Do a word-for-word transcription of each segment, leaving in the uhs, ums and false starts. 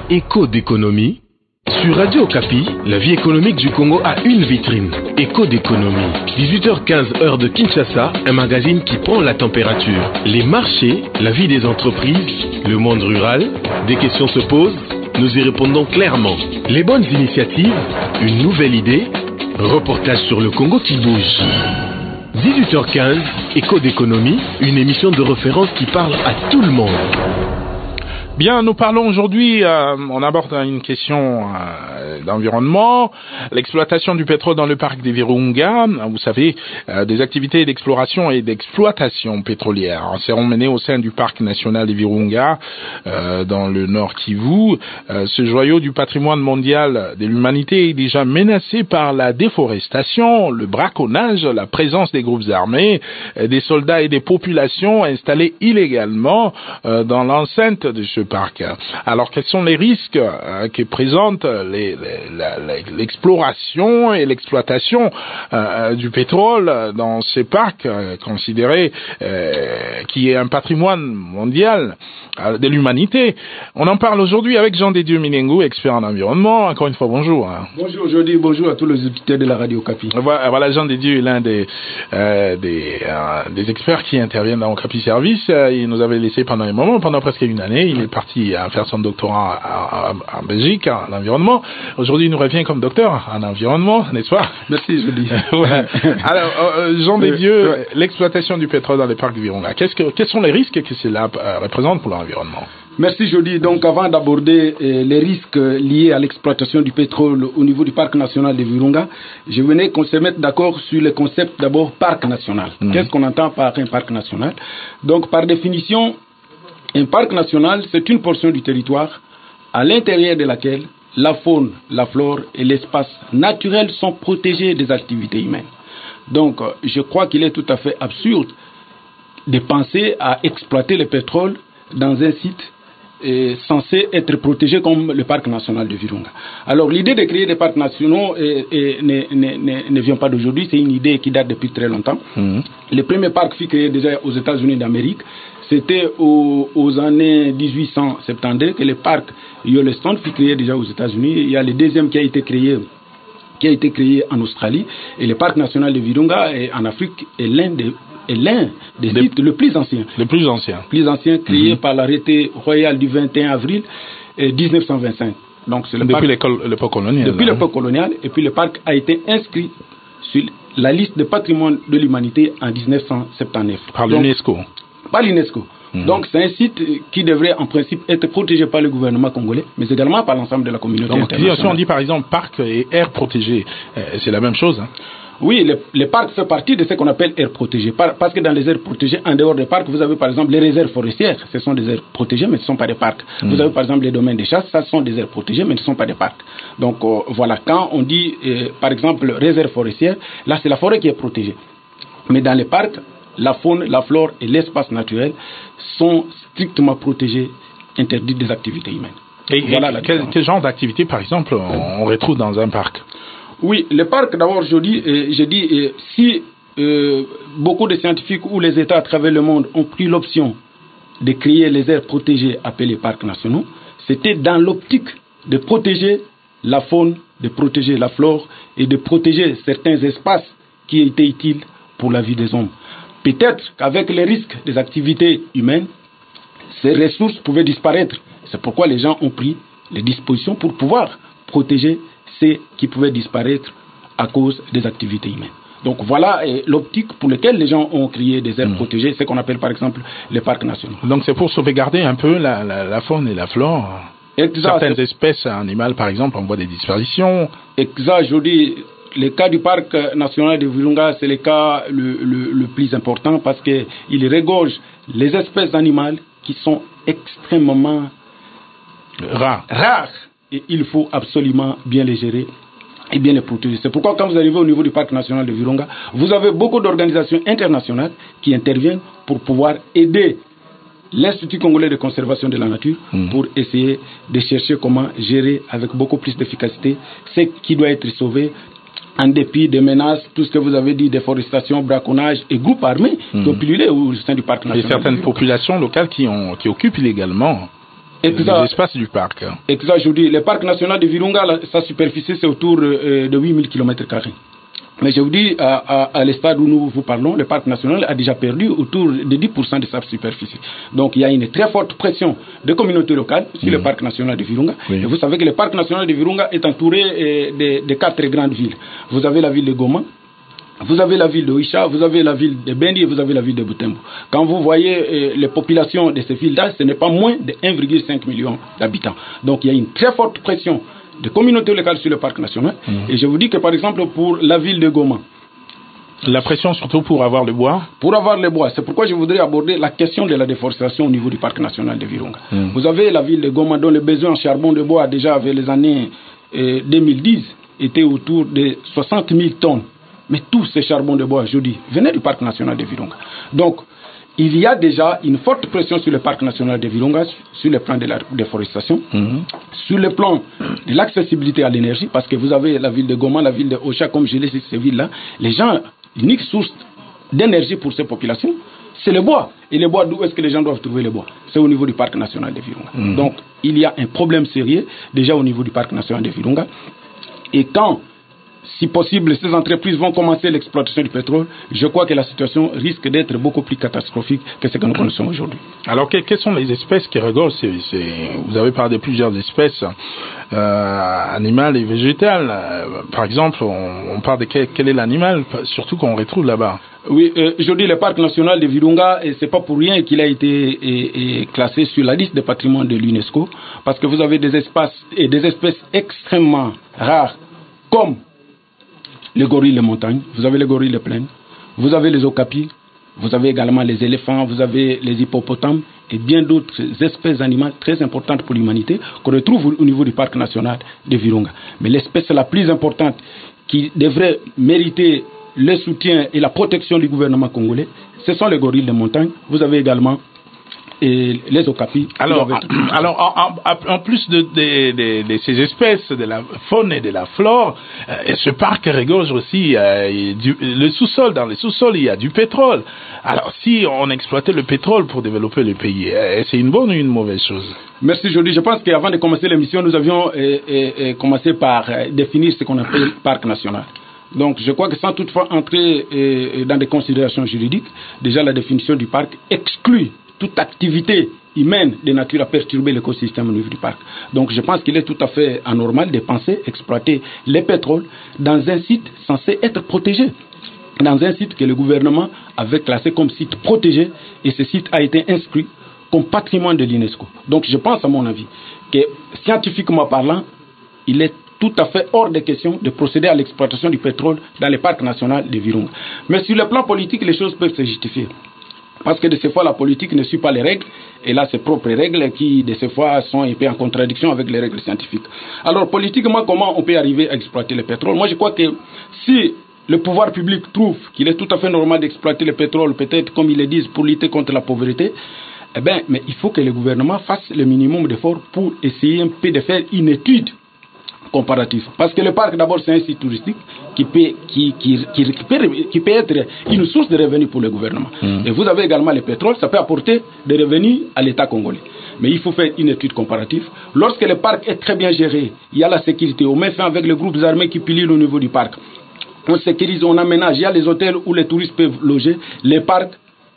Écho d'économie. Sur Radio Okapi, la vie économique du Congo a une vitrine. Écho d'économie. dix-huit heures quinze heure de Kinshasa, un magazine qui prend la température. Les marchés, la vie des entreprises, le monde rural, des questions se posent, nous y répondons clairement. Les bonnes initiatives, une nouvelle idée, reportage sur le Congo qui bouge. dix-huit heures quinze, Écho d'économie, une émission de référence qui parle à tout le monde. Bien, nous parlons aujourd'hui, euh, on aborde une question euh, d'environnement, l'exploitation du pétrole dans le parc des Virunga. Vous savez, euh, des activités d'exploration et d'exploitation pétrolière seront menées au sein du parc national des Virunga, euh, dans le nord Kivu. Euh, ce joyau du patrimoine mondial de l'humanité est déjà menacé par la déforestation, le braconnage, la présence des groupes armés, euh, des soldats et des populations installées illégalement euh, dans l'enceinte de ce parc. Alors, quels sont les risques euh, que présentent les, les, la, l'exploration et l'exploitation euh, du pétrole dans ces parcs euh, considérés euh, qui est un patrimoine mondial euh, de l'humanité? On en parle aujourd'hui avec Jean Dédieu Minengu, expert en environnement. Encore une fois, bonjour. Bonjour aujourd'hui, bonjour à tous les auditeurs de la Radio Okapi. Voilà, voilà, Jean Dédieu est l'un des euh, des, euh, des experts qui interviennent dans Okapi Service. Il nous avait laissé pendant un moment, pendant presque une année. Il est parti à faire son doctorat en Belgique, en environnement. Aujourd'hui, il nous revient comme docteur en environnement, n'est-ce pas? Merci, je dis. Ouais. Alors, euh, Jean Dédieu, ouais. L'exploitation du pétrole dans les parcs du Virunga, qu'est-ce que, quels sont les risques que cela euh, représente pour l'environnement? Merci Jody. Donc avant d'aborder euh, les risques liés à l'exploitation du pétrole au niveau du parc national de Virunga, je venais qu'on se mette d'accord sur le concept d'abord parc national. Mmh. Qu'est-ce qu'on entend par un parc national? Donc par définition, un parc national, c'est une portion du territoire à l'intérieur de laquelle la faune, la flore et l'espace naturel sont protégés des activités humaines. Donc je crois qu'il est tout à fait absurde de penser à exploiter le pétrole dans un site est censé être protégé comme le parc national de Virunga. Alors l'idée de créer des parcs nationaux est, est, ne, ne, ne vient pas d'aujourd'hui, c'est une idée qui date depuis très longtemps. Mmh. Le premier parc fut créé déjà aux États-Unis d'Amérique. C'était aux, aux années dix-huit cent soixante-douze que le parc Yellowstone fut créé déjà aux États-Unis. Il y a le deuxième qui a été créé qui a été créé en Australie, et le parc national de Virunga est, en Afrique est l'un des est l'un des le, sites le plus anciens. Le plus ancien. Plus ancien, créé mm-hmm. par l'arrêté royal du vingt et un avril dix-neuf cent vingt-cinq. Donc c'est le depuis parc, l'époque coloniale. Depuis là. l'époque coloniale, et puis le parc a été inscrit sur la liste de patrimoine de l'humanité en dix-neuf cent soixante-dix-neuf. Par l'UNESCO. Par l'UNESCO. Mmh. Donc c'est un site qui devrait en principe être protégé par le gouvernement congolais, mais également par l'ensemble de la communauté Donc, internationale. Si on dit par exemple parc et aire protégée, euh, c'est la même chose, hein? Oui, le, le parc fait partie de ce qu'on appelle aires protégées. Par, parce que dans les aires protégées, en dehors des parcs, vous avez par exemple les réserves forestières. Ce sont des aires protégées, mais ce ne sont pas des parcs. Mmh. Vous avez par exemple les domaines de chasse, ça ce sont des aires protégées, mais ce ne sont pas des parcs. Donc euh, voilà, quand on dit euh, par exemple réserve forestière, là c'est la forêt qui est protégée. Mais dans les parcs, la faune, la flore et l'espace naturel sont strictement protégés, interdits des activités humaines. Et, voilà et quel, quel genre d'activité, par exemple, on, on retrouve dans un parc? Oui, le parc, d'abord, je dis, euh, je dis euh, si euh, beaucoup de scientifiques ou les États à travers le monde ont pris l'option de créer les aires protégées appelées parcs nationaux, c'était dans l'optique de protéger la faune, de protéger la flore et de protéger certains espaces qui étaient utiles pour la vie des hommes. Peut-être qu'avec les risques des activités humaines, ces ressources pouvaient disparaître. C'est pourquoi les gens ont pris les dispositions pour pouvoir protéger ceux qui pouvaient disparaître à cause des activités humaines. Donc voilà eh, l'optique pour laquelle les gens ont créé des aires mmh. protégées, ce qu'on appelle par exemple les parcs nationaux. Donc c'est pour sauvegarder un peu la, la, la faune et la flore. Exact. Certaines espèces animales par exemple en voie de disparition. Exact, je dis. Le cas du parc national de Virunga, c'est le cas le, le, le plus important parce qu'il regorge les espèces animales qui sont extrêmement rares. rares. Et il faut absolument bien les gérer et bien les protéger. C'est pourquoi quand vous arrivez au niveau du parc national de Virunga, vous avez beaucoup d'organisations internationales qui interviennent pour pouvoir aider l'Institut congolais de conservation de la nature mmh. pour essayer de chercher comment gérer avec beaucoup plus d'efficacité ce qui doit être sauvé en dépit des menaces, tout ce que vous avez dit, déforestation, braconnage et groupes armés mmh. qui ont pullulé au sein du parc national. Et certaines populations locales qui, ont, qui occupent illégalement Exact. L'espace du parc. Exact, je vous dis, le parc national de Virunga, la, sa superficie, c'est autour euh, de huit mille kilomètres carrés. Mais je vous dis, à, à, à l'estade où nous vous parlons, le parc national a déjà perdu autour de dix pour cent de sa superficie. Donc il y a une très forte pression des communautés locales sur mmh. le parc national de Virunga. Oui. Et vous savez que le parc national de Virunga est entouré euh, de, de quatre grandes villes. Vous avez la ville de Goma, vous avez la ville de Oicha, vous avez la ville de Bendi et vous avez la ville de Butembo. Quand vous voyez euh, les populations de ces villes-là, ce n'est pas moins de un virgule cinq million d'habitants. Donc il y a une très forte pression de communautés locales sur le parc national. Mmh. Et je vous dis que par exemple pour la ville de Goma, la pression surtout pour avoir le bois. Pour avoir le bois, c'est pourquoi je voudrais aborder la question de la déforestation au niveau du parc national de Virunga. Mmh. Vous avez la ville de Goma dont le besoin en charbon de bois déjà avec les années euh, deux mille dix était autour de soixante mille tonnes. Mais tous ces charbons de bois, je dis, venaient du parc national de Virunga. Donc il y a déjà une forte pression sur le parc national de Virunga, sur le plan de la déforestation, mmh. sur le plan de l'accessibilité à l'énergie, parce que vous avez la ville de Goma, la ville de Ocha, comme je l'ai dit, ces villes-là, les gens, l'unique source d'énergie pour ces populations, c'est le bois. Et le bois, d'où est-ce que les gens doivent trouver le bois? C'est au niveau du parc national de Virunga. Mmh. Donc, il y a un problème sérieux, déjà au niveau du parc national de Virunga. Et quand si possible, ces entreprises vont commencer l'exploitation du pétrole, je crois que la situation risque d'être beaucoup plus catastrophique que ce que nous connaissons aujourd'hui. Alors, que, quelles sont les espèces qui rigolent? c'est, c'est, Vous avez parlé de plusieurs espèces euh, animales et végétales. Euh, par exemple, on, on parle de quel, quel est l'animal, surtout qu'on retrouve là-bas. Oui, euh, aujourd'hui, le parc national de Virunga, et c'est pas pour rien qu'il a été et, et classé sur la liste des patrimoines de l'UNESCO, parce que vous avez des espaces et des espèces extrêmement rares, comme les gorilles de montagne, vous avez les gorilles de plaine, vous avez les okapis, vous avez également les éléphants, vous avez les hippopotames et bien d'autres espèces animales très importantes pour l'humanité qu'on retrouve au niveau du parc national de Virunga. Mais l'espèce la plus importante qui devrait mériter le soutien et la protection du gouvernement congolais, ce sont les gorilles de montagne. Vous avez également et les okapis. Alors, alors en, en, en plus de, de, de, de ces espèces, de la faune et de la flore, euh, ce parc regorge aussi euh, du, le sous-sol. Dans le sous-sol, il y a du pétrole. Alors, si on exploitait le pétrole pour développer le pays, euh, c'est une bonne ou une mauvaise chose? Merci Jody. Je pense qu'avant de commencer l'émission, nous avions euh, euh, commencé par euh, définir ce qu'on appelle parc national. Donc, je crois que sans toutefois entrer euh, dans des considérations juridiques, déjà la définition du parc exclut toute activité humaine de nature à perturber l'écosystème au niveau du parc. Donc je pense qu'il est tout à fait anormal de penser exploiter le pétrole dans un site censé être protégé, dans un site que le gouvernement avait classé comme site protégé, et ce site a été inscrit comme patrimoine de l'UNESCO. Donc je pense à mon avis que scientifiquement parlant, il est tout à fait hors de question de procéder à l'exploitation du pétrole dans le parc national de Virunga. Mais sur le plan politique, les choses peuvent se justifier. Parce que de ces fois, la politique ne suit pas les règles, et là, ses propres règles qui, de ces fois, sont un peu en contradiction avec les règles scientifiques. Alors, politiquement, comment on peut arriver à exploiter le pétrole? Moi, je crois que si le pouvoir public trouve qu'il est tout à fait normal d'exploiter le pétrole, peut-être, comme ils le disent, pour lutter contre la pauvreté, eh bien, mais il faut que le gouvernement fasse le minimum d'efforts pour essayer un peu de faire une étude comparatif. Parce que le parc, d'abord, c'est un site touristique qui peut, qui, qui, qui, qui, peut, qui peut être une source de revenus pour le gouvernement. Mmh. Et vous avez également le pétrole, ça peut apporter des revenus à l'État congolais. Mais il faut faire une étude comparative. Lorsque le parc est très bien géré, il y a la sécurité, on met fin avec les groupes armés qui pillent au niveau du parc. On sécurise, on aménage, il y a les hôtels où les touristes peuvent loger. Le parc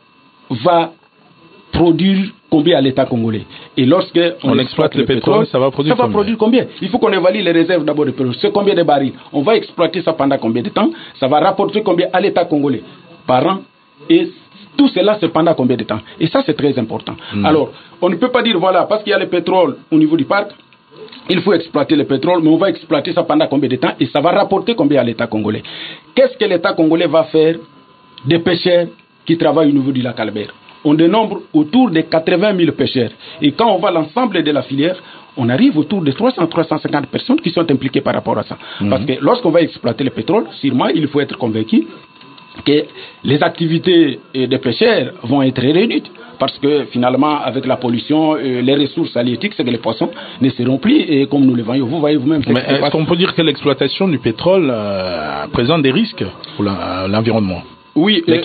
va produire combien à l'État congolais? Et lorsque on, on exploite le, le pétrole, pétrole, ça va produire ça combien? va produire combien? Il faut qu'on évalue les réserves d'abord de pétrole. C'est combien de barils? On va exploiter ça pendant combien de temps? Ça va rapporter combien à l'État congolais par an? Et tout cela, c'est pendant combien de temps? Et ça, c'est très important. Mmh. Alors, on ne peut pas dire, voilà, parce qu'il y a le pétrole au niveau du parc, il faut exploiter le pétrole, mais on va exploiter ça pendant combien de temps? Et ça va rapporter combien à l'État congolais? Qu'est-ce que l'État congolais va faire des pêcheurs qui travaillent au niveau du lac Albert? On dénombre autour de quatre-vingt mille pêcheurs. Et quand on voit l'ensemble de la filière, on arrive autour de trois cents à trois cent cinquante personnes qui sont impliquées par rapport à ça. Mmh. Parce que lorsqu'on va exploiter le pétrole, sûrement, il faut être convaincu que les activités des pêcheurs vont être réduites. Parce que finalement, avec la pollution, euh, les ressources halieutiques, c'est que les poissons ne seront plus. Et comme nous le voyons, vous voyez vous-même. Mais est-ce qu'on peut dire que l'exploitation du pétrole euh, présente des risques pour l'environnement? Oui. Lesquels?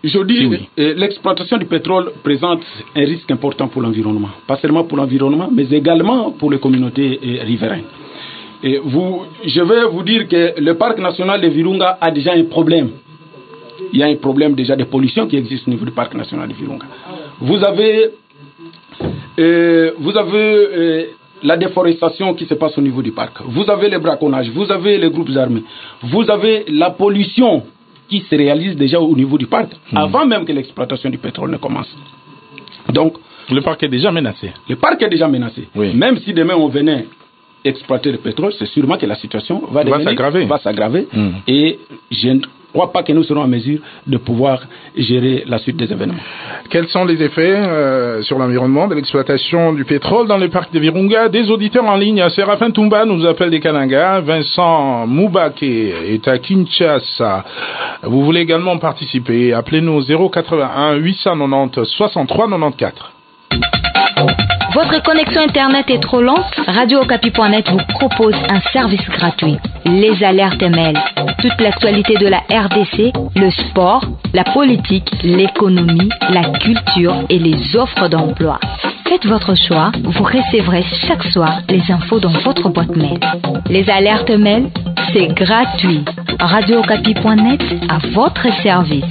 Je dis, oui. euh, l'exploitation du pétrole présente un risque important pour l'environnement. Pas seulement pour l'environnement, mais également pour les communautés euh, riveraines. Et vous, je vais vous dire que le parc national de Virunga a déjà un problème. Il y a un problème déjà de pollution qui existe au niveau du parc national de Virunga. Vous avez, euh, vous avez euh, la déforestation qui se passe au niveau du parc. Vous avez le braconnage, vous avez les groupes armés, vous avez la pollution qui se réalise déjà au niveau du parc, mmh. avant même que l'exploitation du pétrole ne commence. Donc, le parc est déjà menacé. Le parc est déjà menacé. Oui. Même si demain on venait exploiter le pétrole, c'est sûrement que la situation va, va s'aggraver. Va s'aggraver. Mmh. Et je ne crois pas que nous serons en mesure de pouvoir gérer la suite des événements. Quels sont les effets euh, sur l'environnement de l'exploitation du pétrole dans le parc de Virunga? Des auditeurs en ligne, Séraphin Toumba nous appelle des Kananga, Vincent Moubake est à Kinshasa. Vous voulez également participer? Appelez-nous au zéro quatre-vingt-un huit cent quatre-vingt-dix soixante-trois quatre-vingt-quatorze. Votre connexion Internet est trop lente? Radio Okapi point net vous propose un service gratuit. Les alertes mail. Toute l'actualité de la R D C, le sport, la politique, l'économie, la culture et les offres d'emploi. Faites votre choix, vous recevrez chaque soir les infos dans votre boîte mail. Les alertes mail, c'est gratuit. Radio Okapi point net à votre service.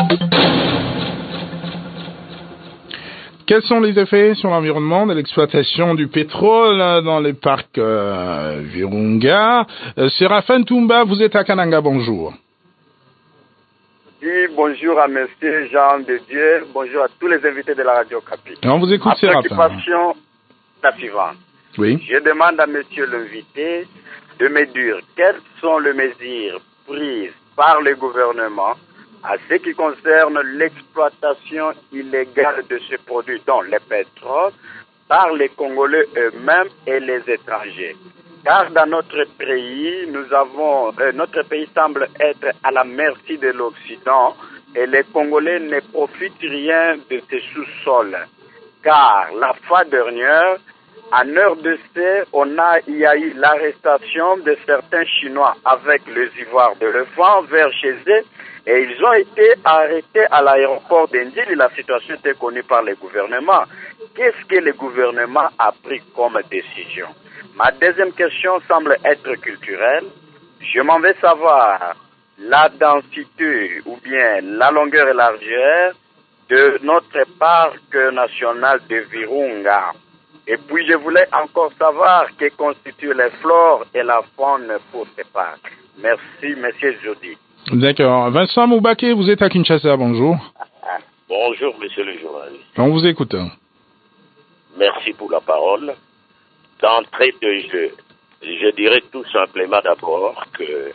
Quels sont les effets sur l'environnement de l'exploitation du pétrole dans les parcs euh, Virunga? euh, Séraphin Toumba, vous êtes à Kananga, bonjour. Oui, bonjour à monsieur Jean de Dieu, bonjour à tous les invités de la Radio Okapi. On vous écoute, Séraphin. La préoccupation, la suivante. Oui. Je demande à monsieur l'invité de me dire quelles sont les mesures prises par le gouvernement à ce qui concerne l'exploitation illégale de ce produit, dont le pétrole, par les Congolais eux-mêmes et les étrangers. Car dans notre pays, nous avons, euh, notre pays semble être à la merci de l'Occident et les Congolais ne profitent rien de ces sous-sols. Car la fois dernière, en heure de C, on a, il y a eu l'arrestation de certains Chinois avec les ivoires de l'éléphant vers chez eux. Et ils ont été arrêtés à l'aéroport d'Indil et la situation était connue par le gouvernement. Qu'est-ce que le gouvernement a pris comme décision? Ma deuxième question semble être culturelle. Je m'en vais savoir la densité ou bien la longueur et largeur de notre parc national de Virunga. Et puis je voulais encore savoir que constituent les flores et la faune pour ces parcs. Merci, monsieur Jody. D'accord. Vincent Moubake, vous êtes à Kinshasa, bonjour. Bonjour, monsieur le journaliste. On vous écoute. Merci pour la parole. D'entrée de jeu, je dirais tout simplement d'abord que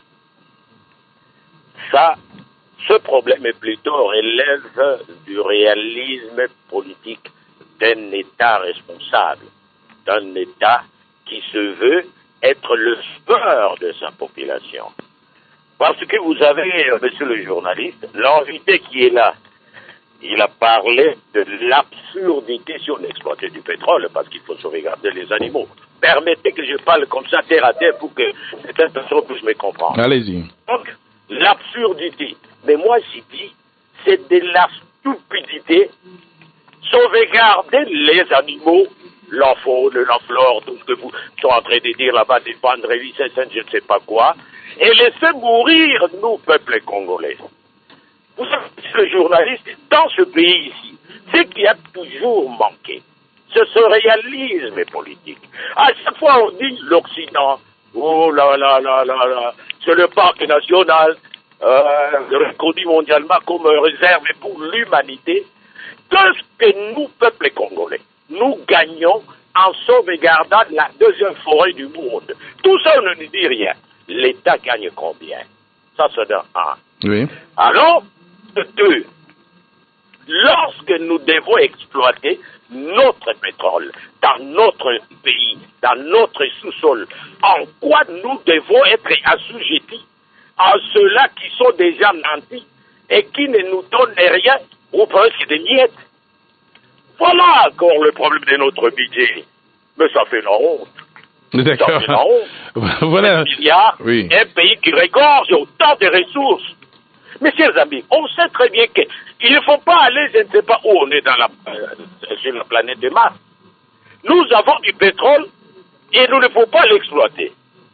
ça, ce problème est plutôt relève du réalisme politique d'un État responsable, d'un État qui se veut être le sauveur de sa population. Parce que vous avez, monsieur le journaliste, l'invité qui est là, il a parlé de l'absurdité si on exploitait du pétrole, parce qu'il faut sauvegarder les animaux. Permettez que je parle comme ça terre à terre pour que certaines personnes puissent me comprendre. Allez-y. Donc, l'absurdité. Mais moi, j'ai dit, c'est de la stupidité. Sauvegarder les animaux, la faune, la flore, tout ce que vous êtes en train de dire là-bas, défendre, je ne sais pas quoi, et laisser mourir nous, peuple congolais. Vous savez, le journaliste, dans ce pays ici, ce qui a toujours manqué, c'est ce réalisme politique. À chaque fois, on dit l'Occident, oh là là là là là, c'est le parc national, euh, reconnu mondialement comme réserve pour l'humanité. Qu'est-ce que nous, peuple congolais, nous gagnons en sauvegardant la deuxième forêt du monde? Tout ça, on ne nous dit rien. L'État gagne combien? Ça, c'est d'un un. Oui. Alors, de deux, lorsque nous devons exploiter notre pétrole dans notre pays, dans notre sous-sol, en quoi nous devons être assujettis à ceux-là qui sont déjà nantis et qui ne nous donnent rien ou presque des miettes? Voilà encore le problème de notre budget. Mais ça fait la honte. D'accord. Ça fait la honte. Voilà. Il y a oui. un pays qui regorge autant de ressources. Mes chers amis, on sait très bien qu'il ne faut pas aller, je ne sais pas où on est dans la, euh, sur la planète de Mars. Nous avons du pétrole et nous ne faut pas l'exploiter.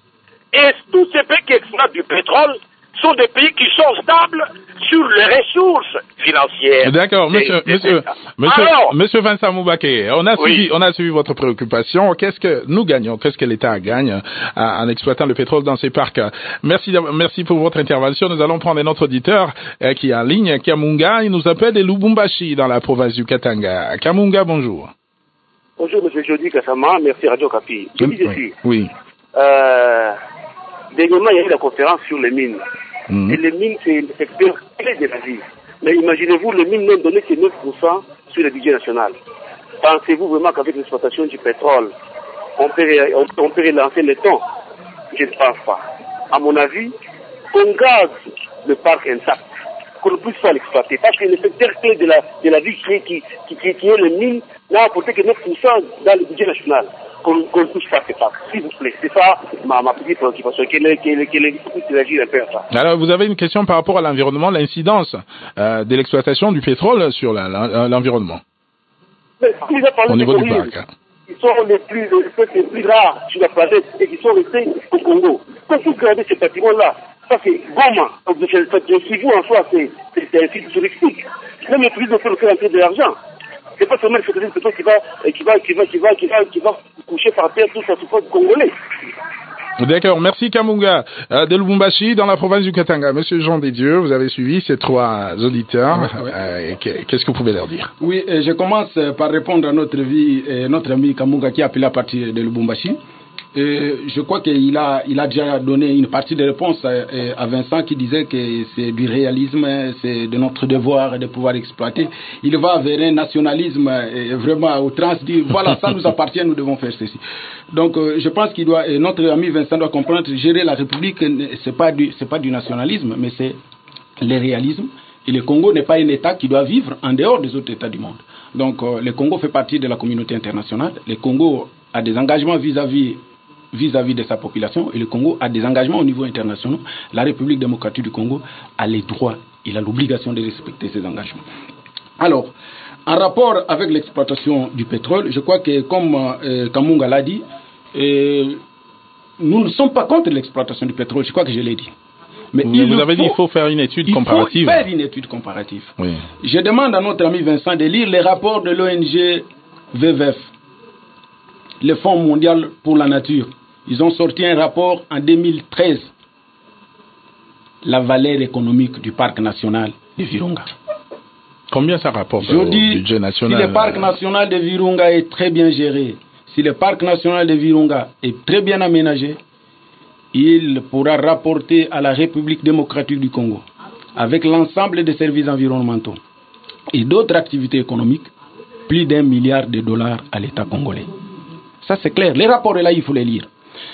Et tous ces pays qui exploitent du pétrole sont des pays qui sont stables sur les ressources financières. D'accord, monsieur, des, monsieur, des monsieur, Alors, monsieur Vincent Moubaké, on a oui. suivi, on a suivi votre préoccupation. Qu'est-ce que nous gagnons? Qu'est-ce que l'État gagne en exploitant le pétrole dans ces parcs? Merci, merci pour votre intervention. Nous allons prendre un autre auditeur euh, qui est en ligne, Kamunga. Il nous appelle de Lubumbashi, dans la province du Katanga. Kamunga, bonjour. Bonjour, monsieur Jody Kassama. Merci, Radio Kapi. Je dis oui. oui. Euh, dernièrement, il y a eu la conférence sur les mines. Mmh. Et les mines, c'est le secteur clé de la vie. Mais imaginez-vous, les mines n'ont donné que neuf pour cent sur le budget national. Pensez-vous vraiment qu'avec l'exploitation du pétrole, on peut, on, on peut relancer le temps? Je ne pense pas. À mon avis, on garde le parc intact, qu'on ne puisse pas l'exploiter. Parce que le secteur clé de la, de la vie qui, qui, qui, qui, qui est les mines n'a apporté que neuf pour cent dans le budget national. Qu'on ne touche pas ces parcs, s'il vous plaît. C'est ça ma, ma petite préoccupation, qu'elle est, qu'elle est, qu'elle est, qu'elle est, un peu à ça. Alors, vous avez une question par rapport à l'environnement, l'incidence euh, de l'exploitation du pétrole sur la, la, l'environnement. Mais, au niveau du parc. Hein. Ils sont les plus, les plus rares sur la planète et qui sont restés au Congo. Quand vous regardez ces bâtiments-là, ça c'est Goma. Le Kivu en soi, c'est, c'est, c'est un site touristique. Même le tourisme peut le faire entrer de l'argent. C'est pas seulement le secrétaire de qui va, qui va, qui va, qui va, qui va, qui va coucher par terre tout ça, support congolais. D'accord, merci Kamunga euh, de Lubumbashi dans la province du Katanga. Monsieur Jean Desdieux, vous avez suivi ces trois auditeurs. Oui, oui. Euh, qu'est-ce que vous pouvez leur dire? Oui, je commence par répondre à notre, vie, notre ami Kamunga qui a appelé à partir de Lubumbashi. Et je crois qu'il a, il a déjà donné une partie de réponse à, à Vincent qui disait que c'est du réalisme, c'est de notre devoir de pouvoir exploiter. Il va vers un nationalisme vraiment au trans, dire voilà, ça nous appartient, nous devons faire ceci. Donc je pense qu'il doit, et notre ami Vincent doit comprendre, gérer la République, c'est pas du, c'est pas du nationalisme, mais c'est le réalisme. Et le Congo n'est pas un État qui doit vivre en dehors des autres États du monde. Donc le Congo fait partie de la communauté internationale. Le Congo a des engagements vis-à-vis vis-à-vis de sa population, et le Congo a des engagements au niveau international. La République démocratique du Congo a les droits, il a l'obligation de respecter ces engagements. Alors, en rapport avec l'exploitation du pétrole, je crois que, comme euh, Kamunga l'a dit, euh, nous ne sommes pas contre l'exploitation du pétrole, je crois que je l'ai dit. Mais vous, il vous avez faut, dit qu'il faut faire une étude comparative. Il faut faire une étude comparative. Oui. Je demande à notre ami Vincent de lire les rapports de l'O N G V V F, le Fonds mondial pour la nature. Ils ont sorti un rapport en deux mille treize, la valeur économique du parc national de Virunga. Combien ça rapporte Je au dis, budget national? Si le parc national de Virunga est très bien géré, si le parc national de Virunga est très bien aménagé, il pourra rapporter à la République démocratique du Congo, avec l'ensemble des services environnementaux et d'autres activités économiques, plus d'un milliard de dollars à l'État congolais. Ça c'est clair. Les rapports là, il faut les lire.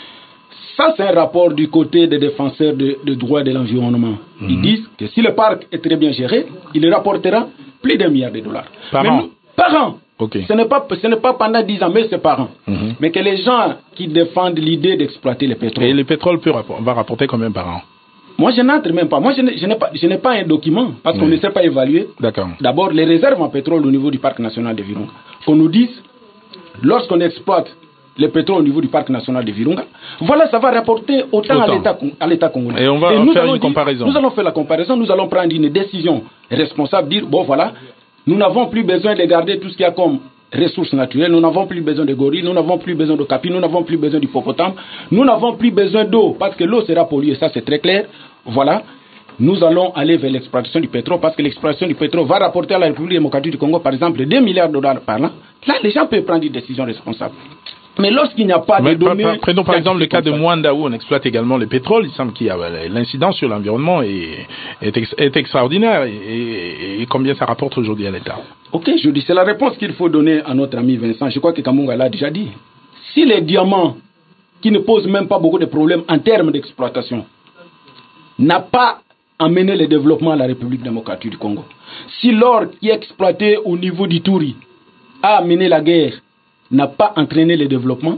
Ça, c'est un rapport du côté des défenseurs des de droits de l'environnement. Mmh. Ils disent que si le parc est très bien géré, il rapportera plus d'un milliard de dollars. Par mais an nous, Par an. Okay. Ce n'est pas, ce n'est pas pendant dix ans, mais c'est par an. Mmh. Mais que les gens qui défendent l'idée d'exploiter le pétrole... Et le pétrole peut rapport, va rapporter combien par an? Moi, je n'entre même pas. Moi, je n'ai, je n'ai pas, je n'ai pas un document, parce oui. qu'on ne sait pas évaluer. D'accord. D'abord, les réserves en pétrole au niveau du parc national de Virunga. Qu'on nous dise, lorsqu'on exploite le pétrole au niveau du parc national de Virunga, voilà, ça va rapporter autant, autant. À, l'état, à l'état congolais. Et on va et nous faire une comparaison. Dire, nous allons faire la comparaison, nous allons prendre une décision responsable, dire, bon voilà, nous n'avons plus besoin de garder tout ce qu'il y a comme ressources naturelles, nous n'avons plus besoin de gorilles, nous n'avons plus besoin de capi, nous n'avons plus besoin d'hippopotame, nous n'avons plus besoin d'eau, parce que l'eau sera polluée, ça c'est très clair, voilà. Nous allons aller vers l'exploitation du pétrole, parce que l'exploitation du pétrole va rapporter à la République démocratique du Congo, par exemple, deux milliards de dollars par an. Là, les gens peuvent prendre une décision responsable. Mais lorsqu'il n'y a pas Mais de données... Prenons par exemple le cas de Mwanda où on exploite également le pétrole. Il semble qu'il y a l'incidence sur l'environnement est, est, ex, est extraordinaire. Et, et, et combien ça rapporte aujourd'hui à l'État? Ok, je dis, c'est la réponse qu'il faut donner à notre ami Vincent. Je crois que Kamunga l'a déjà dit. Si les diamants, qui ne posent même pas beaucoup de problèmes en termes d'exploitation, n'a pas amené le développement à la République démocratique du Congo, si l'or qui est exploité au niveau du Touri a amené la guerre, n'a pas entraîné le développement,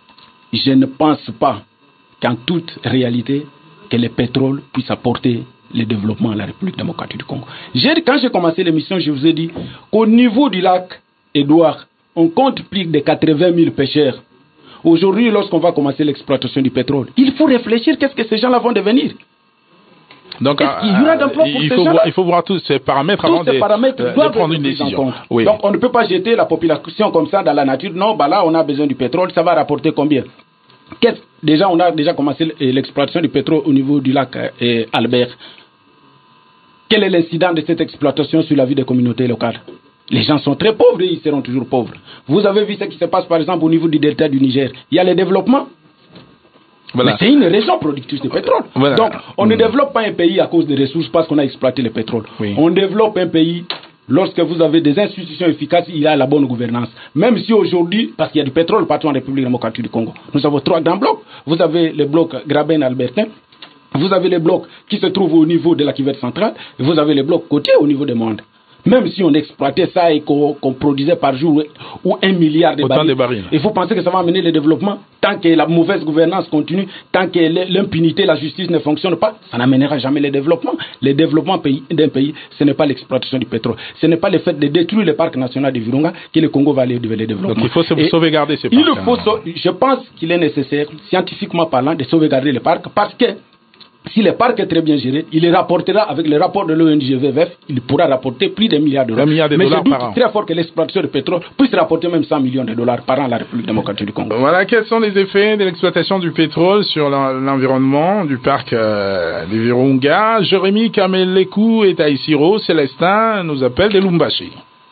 je ne pense pas qu'en toute réalité, que le pétrole puisse apporter le développement à la République démocratique du Congo. J'ai, quand j'ai commencé l'émission, je vous ai dit qu'au niveau du lac Édouard, on compte plus de quatre-vingt mille pêcheurs. Aujourd'hui, lorsqu'on va commencer l'exploitation du pétrole, il faut réfléchir qu'est-ce que ces gens-là vont devenir. Donc, est-ce qu'il y aura d'emploi pour il ces faut gens-là? voir, il faut voir tous ces paramètres tous avant ces de, paramètres euh, doivent de prendre être une pris en décision. compte. Oui. Donc, on ne peut pas jeter la population comme ça dans la nature. Non, bah là, on a besoin du pétrole. Ça va rapporter combien? Qu'est-ce, déjà, on a déjà commencé l'exploitation du pétrole au niveau du lac euh, Albert. Quel est l'incident de cette exploitation sur la vie des communautés locales? Les gens sont très pauvres et ils seront toujours pauvres. Vous avez vu ce qui se passe par exemple au niveau du delta du Niger. Il y a le développement. Voilà. Mais c'est une région productrice de pétrole. Voilà. Donc, on mmh. ne développe pas un pays à cause des ressources parce qu'on a exploité le pétrole. Oui. On développe un pays lorsque vous avez des institutions efficaces, il y a la bonne gouvernance. Même si aujourd'hui, parce qu'il y a du pétrole partout en République démocratique du Congo, nous avons trois grands blocs. Vous avez le bloc Graben-Albertin. Vous avez les blocs qui se trouvent au niveau de la cuvette centrale. Et vous avez les blocs côtiers au niveau des mondes. Même si on exploitait ça et qu'on, qu'on produisait par jour ou un milliard de barils, de barils, il faut penser que ça va amener le développement. Tant que la mauvaise gouvernance continue, tant que l'impunité, la justice ne fonctionne pas, ça n'amènera jamais le développement. Le développement pays, d'un pays, ce n'est pas l'exploitation du pétrole. Ce n'est pas le fait de détruire le parc national de Virunga que le Congo va aller vers le développement. Donc il faut et sauvegarder ces parcs. Il faut, je pense qu'il est nécessaire, scientifiquement parlant, de sauvegarder les parcs parce que si le parc est très bien géré, il les rapportera avec le rapport de l'O N G V V F, il pourra rapporter plus d'un milliard d'euros. milliard de Mais dollars je doute par an. très fort que l'exploitation de pétrole puisse rapporter même cent millions de dollars par an à la République démocratique du Congo. Voilà, quels sont les effets de l'exploitation du pétrole sur l'environnement du parc euh, du Virunga? Jérémy Kamelekou et Taïsiro Célestin nous appellent de Lumbashi.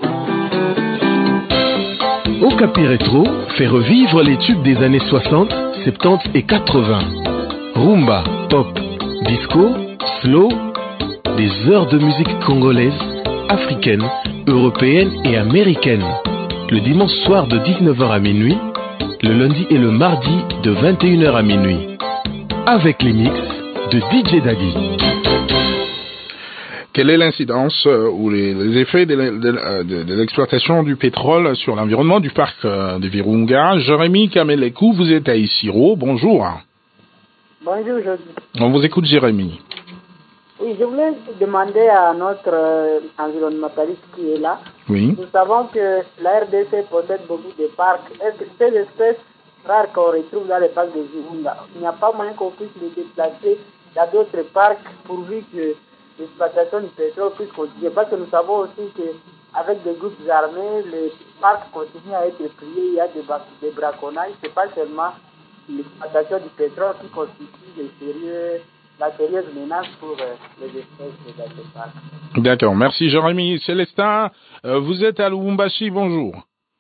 Okapi Rétro fait revivre les tubes des années soixante, soixante-dix et quatre-vingts. Rumba, pop, disco, slow, des heures de musique congolaise, africaine, européenne et américaine. Le dimanche soir de dix-neuf heures à minuit, le lundi et le mardi de vingt et une heures à minuit. Avec les mix de D J Daddy. Quelle est l'incidence euh, ou les, les effets de, de, de, de l'exploitation du pétrole sur l'environnement du parc euh, de Virunga? Jérémy Kamelekou, vous êtes à Isiro, bonjour. Bonjour, Jody. On vous écoute, Jérémy. Oui, je voulais demander à notre euh, environnementaliste qui est là. Oui. Nous savons que la R D C possède beaucoup de parcs. Est-ce que ces espèces rares qu'on retrouve dans les parcs de Virunga, il n'y a pas moyen qu'on puisse les déplacer dans d'autres parcs pourvu que l'exploitation du pétrole puisse continuer? Parce que nous savons aussi qu'avec des groupes armés, les parcs continuent à être pillés, il y a des, des braconnages. Ce n'est pas seulement l'exploitation du pétrole qui constitue les sérieux, la sérieuse menace pour euh, les espèces de ces parcs. D'accord, merci Jérémy. Célestin, euh, vous êtes à Lubumbashi, bonjour.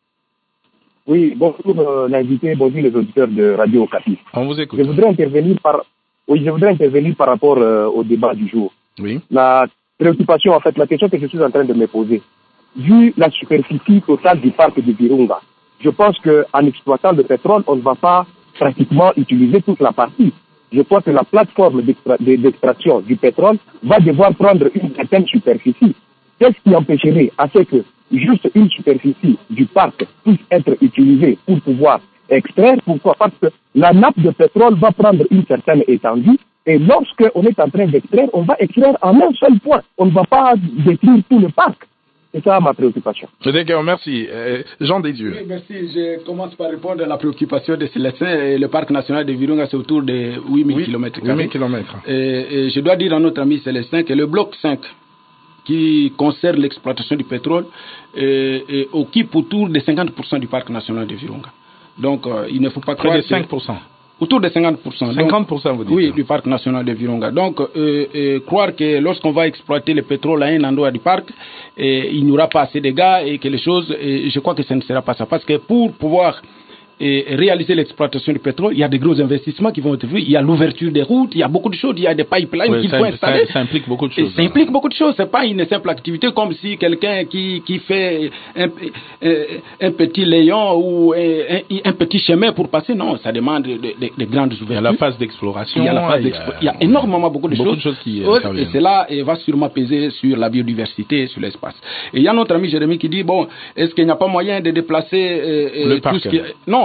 Oui, bonjour euh, l'invité, bonjour les auditeurs de Radio Okapi. On vous écoute. Je voudrais intervenir par, oui, je voudrais intervenir par rapport euh, au débat du jour. Oui. La préoccupation, en fait, la question que je suis en train de me poser, vu la superficie totale du parc de Virunga, je pense qu'en exploitant le pétrole, on ne va pas pratiquement utiliser toute la partie. Je crois que la plateforme d'extra- d'extraction du pétrole va devoir prendre une certaine superficie. Qu'est-ce qui empêcherait à ce que juste une superficie du parc puisse être utilisée pour pouvoir extraire? Pourquoi? Parce que la nappe de pétrole va prendre une certaine étendue et lorsque on est en train d'extraire, on va extraire en un seul point. On ne va pas détruire tout le parc. C'est ça ma préoccupation. D'accord, merci. Euh, Jean Desdieux. Oui, merci. Je commence par répondre à la préoccupation de Célestin. Le parc national de Virunga, c'est autour de huit mille kilomètres. huit mille kilomètres. Et, et je dois dire à notre ami Célestin que le bloc cinq, qui concerne l'exploitation du pétrole, et, et occupe autour de cinquante pour cent du parc national de Virunga. Donc, euh, il ne faut pas croire Près de cinq pour cent. Autour de cinquante pour cent. cinquante pour cent, vous dites? Oui, du parc national de Virunga. Donc, euh, euh, croire que lorsqu'on va exploiter le pétrole à un endroit du parc, et il n'y aura pas assez de gars et que les choses, et je crois que ce ne sera pas ça. Parce que pour pouvoir et réaliser l'exploitation du pétrole, il y a des gros investissements qui vont être faits. Il y a l'ouverture des routes, il y a beaucoup de choses, il y a des pipelines oui, qu'il ça, faut installer. Ça, ça implique beaucoup de choses. Ça implique beaucoup de choses. C'est pas une simple activité comme si quelqu'un qui, qui fait un, un, un petit léon ou un, un petit chemin pour passer. Non, ça demande de, de, de grandes ouvertures. Il y a la phase d'exploration. Il y a la phase d'exploration. Il y a énormément beaucoup de beaucoup choses. De choses qui, euh, euh, et cela va sûrement peser sur la biodiversité, sur l'espace. Et il y a notre ami Jérémy qui dit, bon, est-ce qu'il n'y a pas moyen de déplacer euh, le tout parc. ce qui... Non,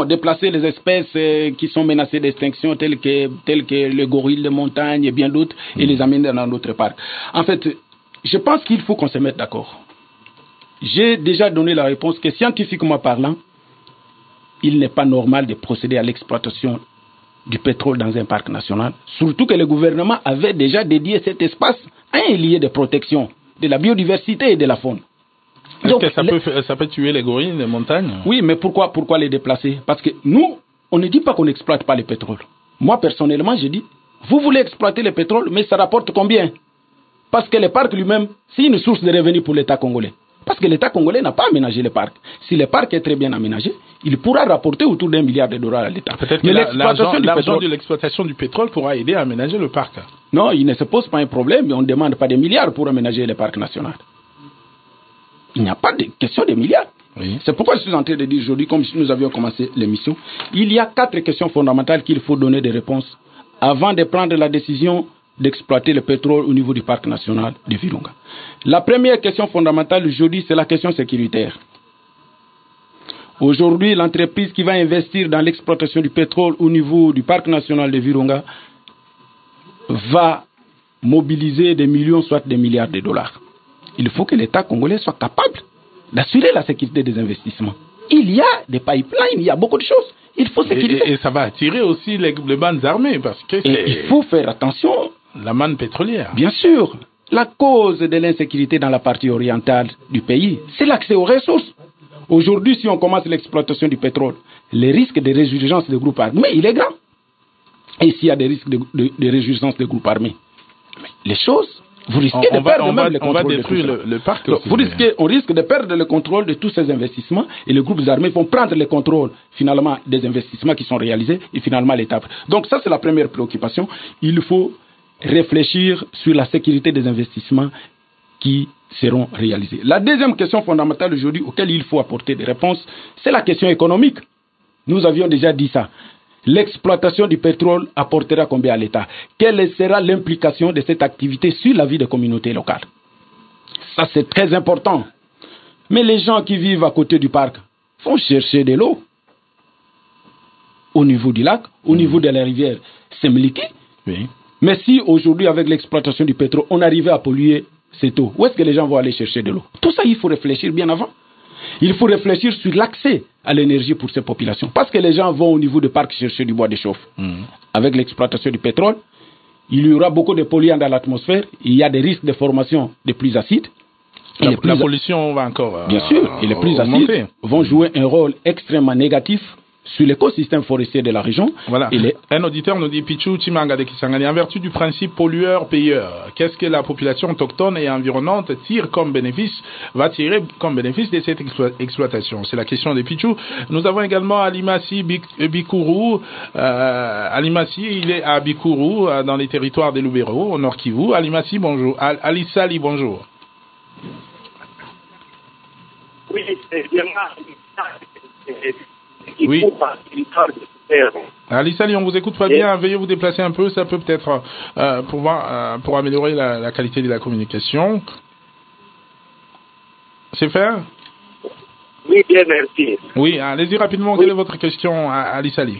Bon, déplacer les espèces euh, qui sont menacées d'extinction, telles que, telles que le gorille de montagne et bien d'autres, mmh. et les amener dans d'autres parcs. En fait, je pense qu'il faut qu'on se mette d'accord. J'ai déjà donné la réponse que scientifiquement parlant, il n'est pas normal de procéder à l'exploitation du pétrole dans un parc national, surtout que le gouvernement avait déjà dédié cet espace à un lieu de protection de la biodiversité et de la faune. Est-ce Donc, que ça, les... peut, ça peut tuer les gorilles des montagnes? Oui, mais pourquoi, pourquoi les déplacer? Parce que nous, on ne dit pas qu'on n'exploite pas le pétrole. Moi, personnellement, je dis, vous voulez exploiter le pétrole, mais ça rapporte combien? Parce que le parc lui-même, c'est une source de revenus pour l'État congolais. Parce que l'État congolais n'a pas aménagé le parc. Si le parc est très bien aménagé, il pourra rapporter autour d'un milliard de dollars à l'État. Peut-être que l'argent pétrole... de l'exploitation du pétrole pourra aider à aménager le parc. Non, il ne se pose pas un problème, mais on ne demande pas des milliards pour aménager le parc national. Il n'y a pas de question de milliards. Oui. C'est pourquoi je suis en train de dire aujourd'hui, comme nous avions commencé l'émission, il y a quatre questions fondamentales qu'il faut donner des réponses avant de prendre la décision d'exploiter le pétrole au niveau du parc national de Virunga. La première question fondamentale aujourd'hui, c'est la question sécuritaire. Aujourd'hui, l'entreprise qui va investir dans l'exploitation du pétrole au niveau du parc national de Virunga va mobiliser des millions, soit des milliards de dollars. Il faut que l'État congolais soit capable d'assurer la sécurité des investissements. Il y a des pipelines, il y a beaucoup de choses. Il faut sécuriser. Et, et, et ça va attirer aussi les, les bandes armées parce que c'est... il faut faire attention. La manne pétrolière. Bien sûr. La cause de l'insécurité dans la partie orientale du pays, c'est l'accès aux ressources. Aujourd'hui, si on commence l'exploitation du pétrole, le risque de résurgence des groupes armés, il est grand. Et s'il y a des risques de, de, de résurgence des groupes armés, les choses, vous risquez on, de on perdre va, même va, le contrôle. On va détruire de le, le parc. Donc, vous risquez, on risque de perdre le contrôle de tous ces investissements et les groupes armés vont prendre le contrôle finalement des investissements qui sont réalisés et finalement l'État. Donc ça, c'est la première préoccupation. Il faut réfléchir sur la sécurité des investissements qui seront réalisés. La deuxième question fondamentale aujourd'hui auquel il faut apporter des réponses, c'est la question économique. Nous avions déjà dit ça. L'exploitation du pétrole apportera combien à l'État? Quelle sera l'implication de cette activité sur la vie des communautés locales? Ça, c'est très important. Mais les gens qui vivent à côté du parc vont chercher de l'eau au niveau du lac, au mmh. niveau de la rivière Semliki. Oui. Mais si aujourd'hui, avec l'exploitation du pétrole, on arrivait à polluer cette eau, où est-ce que les gens vont aller chercher de l'eau? Tout ça, il faut réfléchir bien avant. Il faut réfléchir sur l'accès à l'énergie pour ces populations. Parce que les gens vont au niveau du parc chercher du bois de chauffe. Mmh. Avec l'exploitation du pétrole, il y aura beaucoup de polluants dans l'atmosphère. Il y a des risques de formation de pluies acides. La, la plus pollution va encore euh, bien sûr, et les pluies acides vont jouer un rôle extrêmement négatif sur l'écosystème forestier de la région. Voilà. Les... Un auditeur nous dit Pichu Chimanga de Kisangani, en vertu du principe pollueur-payeur, qu'est-ce que la population autochtone et environnante tire comme bénéfice, va tirer comme bénéfice de cette explo- exploitation? C'est la question de Pichu. Nous avons également Alimasi Bikourou. Euh, Alimasi, il est à Bikourou, dans les territoires de Lubero, au Nord Kivu. Alimasi, bonjour. Al- Alisali, bonjour. Oui, c'est bien. Oui. Alissali, on vous écoute pas bien. Veuillez vous déplacer un peu. Ça peut peut-être euh, pouvoir euh, pour améliorer la, la qualité de la communication. C'est fait? Oui, bien, merci. Oui, allez-y rapidement. Oui. Quelle est votre question, Alissali?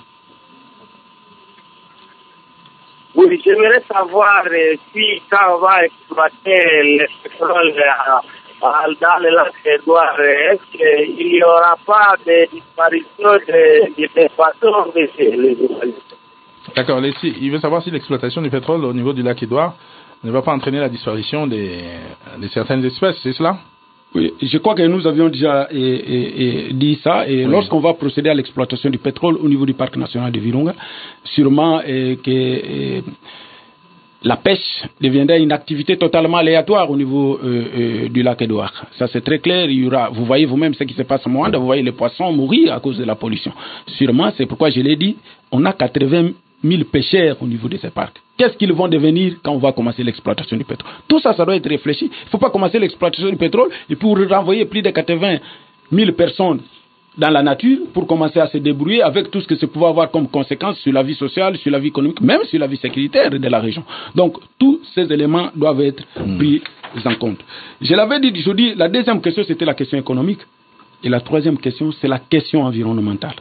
Oui, j'aimerais savoir euh, si quand on va exploiter le pétrole euh, dans le lac Édouard, est-ce qu'il n'y aura pas de disparition de, de, de poissons de ces... D'accord, il veut savoir si l'exploitation du pétrole au niveau du lac Édouard ne va pas entraîner la disparition des, de certaines espèces, c'est cela? Oui, je crois que nous avions déjà et, et, et dit ça, et oui. Lorsqu'on va procéder à l'exploitation du pétrole au niveau du parc national de Virunga, sûrement et, que... Et, la pêche deviendra une activité totalement aléatoire au niveau euh, euh, du lac Édouard. Ça, c'est très clair. Il y aura, vous voyez vous-même ce qui se passe à Moanda, vous voyez les poissons mourir à cause de la pollution. Sûrement, c'est pourquoi je l'ai dit, on a quatre-vingt mille pêcheurs au niveau de ces parcs. Qu'est-ce qu'ils vont devenir quand on va commencer l'exploitation du pétrole? Tout ça, ça doit être réfléchi. Il ne faut pas commencer l'exploitation du pétrole et pour renvoyer plus de quatre-vingt mille personnes dans la nature pour commencer à se débrouiller avec tout ce que ça pouvait avoir comme conséquence sur la vie sociale, sur la vie économique, même sur la vie sécuritaire de la région. Donc, tous ces éléments doivent être pris en compte. Je l'avais dit, je dis, la deuxième question, c'était la question économique. Et la troisième question, c'est la question environnementale.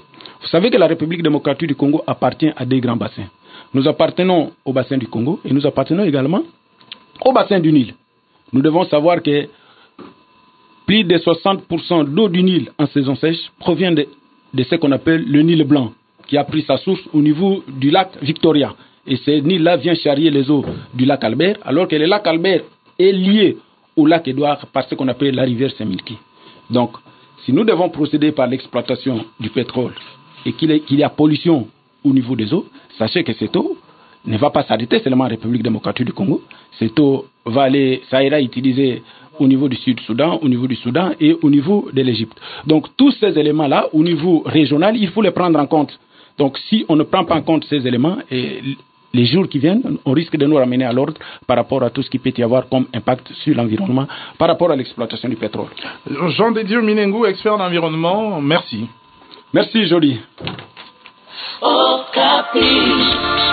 Vous savez que la République démocratique du Congo appartient à des grands bassins. Nous appartenons au bassin du Congo et nous appartenons également au bassin du Nil. Nous devons savoir que plus de soixante pour cent d'eau du Nil en saison sèche provient de, de ce qu'on appelle le Nil blanc, qui a pris sa source au niveau du lac Victoria. Et ce Nil-là vient charrier les eaux du lac Albert, alors que le lac Albert est lié au lac Édouard par ce qu'on appelle la rivière Saint-Milky. Donc, si nous devons procéder par l'exploitation du pétrole et qu'il y, qu'il y a pollution au niveau des eaux, sachez que cette eau ne va pas s'arrêter seulement en République démocratique du Congo. Cette eau va aller, ça ira utiliser au niveau du Sud-Soudan, au niveau du Soudan et au niveau de l'Égypte. Donc, tous ces éléments-là, au niveau régional, il faut les prendre en compte. Donc, si on ne prend pas en compte ces éléments, et les jours qui viennent, on risque de nous ramener à l'ordre par rapport à tout ce qui peut y avoir comme impact sur l'environnement, par rapport à l'exploitation du pétrole. Jean de Dieu Minengu, expert d'environnement, merci. Merci, Jody. Okapi.